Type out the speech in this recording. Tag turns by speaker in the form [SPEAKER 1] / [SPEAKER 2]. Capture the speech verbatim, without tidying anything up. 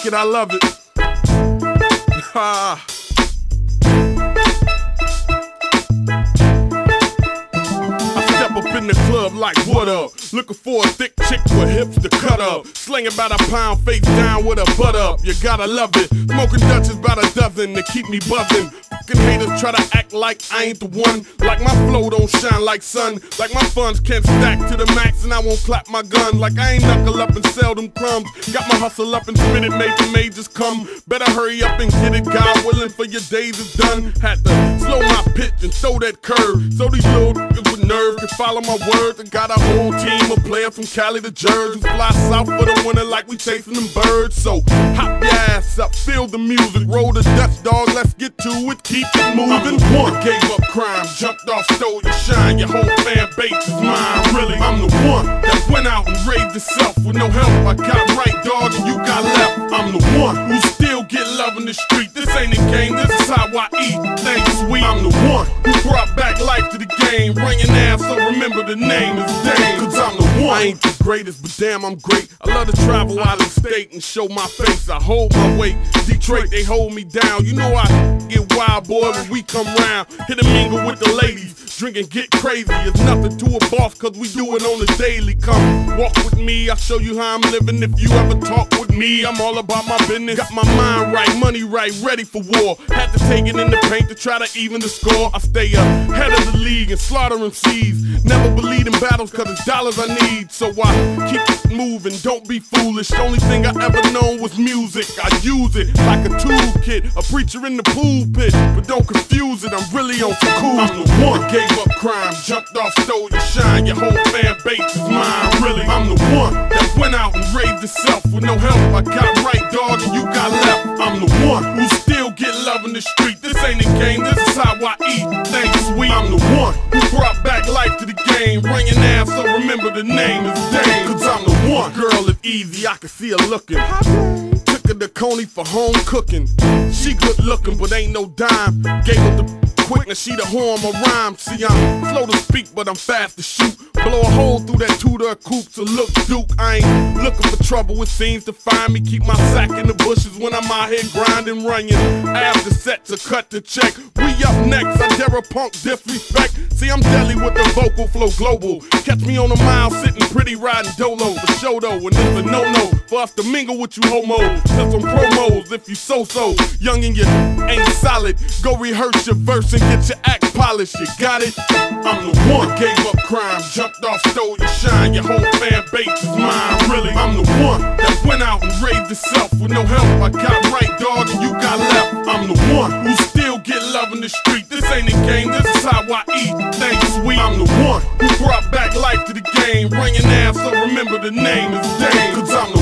[SPEAKER 1] it, I love it. Ha. Up in the club like what up? Looking for a thick chick with hips to cut up. Slinging about a pound, face down with a butt up. You gotta love it. Smoking Dutchess about a dozen to keep me buzzing. Fucking haters try to act like I ain't the one. Like my flow don't shine like sun. Like my funds can't stack to the max and I won't clap my gun. Like I ain't knuckle up and sell them crumbs. Got my hustle up and spit it, made the majors come. Better hurry up and get it, God willing, for your days is done. Had to slow my pitch and throw that curve, so these little niggas with nerve can follow my words. And got a whole team of players from Cali to Jersey, fly south for the winter like we chasing them birds. So hop your ass up, feel the music, roll the Dutch dog, let's get to it, keep it moving. One gave up crime, jumped off, stole your shine, your whole fan base is mine. Really, I'm the one that went out and raised itself with no help. I got right, dog, and you got left. I'm the one who still get love in the street. This ain't a game, this is how I eat. Thanks, sweet. I'm the one who brought back life to the game. Ringing ass, so remember the name is Dame. Cause I'm the one. I ain't the greatest, but damn, I'm great. I love to travel out of state and show my face. I hold my weight. Detroit, they hold me down. You know I get wild, boy, when we come round. Hit a mingle with the ladies. Drink and get crazy. It's nothing to a boss, cause we do it on the daily. Come walk with me, I'll show you how I'm living. If you ever talk with me, I'm all about my business. Got my mind right, money right, ready for war. Had to take it in the paint to try to even the score. I stay ahead of the league and slaughter M Cs. Never believe in battles cause it's dollars I need. So I keep it moving, don't be foolish. The only thing I ever known was music. I use it like a toolkit, a preacher in the pulpit. But don't confuse it, I'm really on some cool. I'm the one, gave up crime, jumped off, stole your shine. Your whole fan base is mine. Really, I'm the one that went out and raised itself with no help. I got right, dog, and you got left. I'm the one who still get love in the street. This ain't a game, this is how I eat. Thanks, sweet. I'm the one who brought back life to the game. Ringing ass, so remember the name is Dame. Cause I'm the one. Girl, it's easy, I can see her looking. Took her to Coney for home cooking. She good looking, but ain't no dime. Gave her the quick, now she the horn, my rhyme. See, I'm slow to speak, but I'm fast to shoot. Blow a hole through that Tudor coupe to look Duke. I ain't looking for trouble, it seems to find me. Keep my sack in the bushes when I'm out here grinding, running. After set to cut the check. We up next, I dare a punk disrespect. See, I'm deadly with the vocal flow global. Catch me on a mile sitting pretty riding dolo. For show though, and it's a no-no for us to mingle with you homos. Just some promos if you so-so. Young and you ain't solid, go rehearse your verse and get your act polished, you got it? I'm the one, gave up crime, jumped off, stole your shine. Your whole fan base is mine. Really, I'm the one that went out and raised itself with no help. I got right, dog, and you got left. I'm the one who still get love in the street. This ain't a game, this is how I eat. Thanks, sweet. I'm the one who brought back life to the game. Ringing ass, so remember the name is Dame. Cause I'm the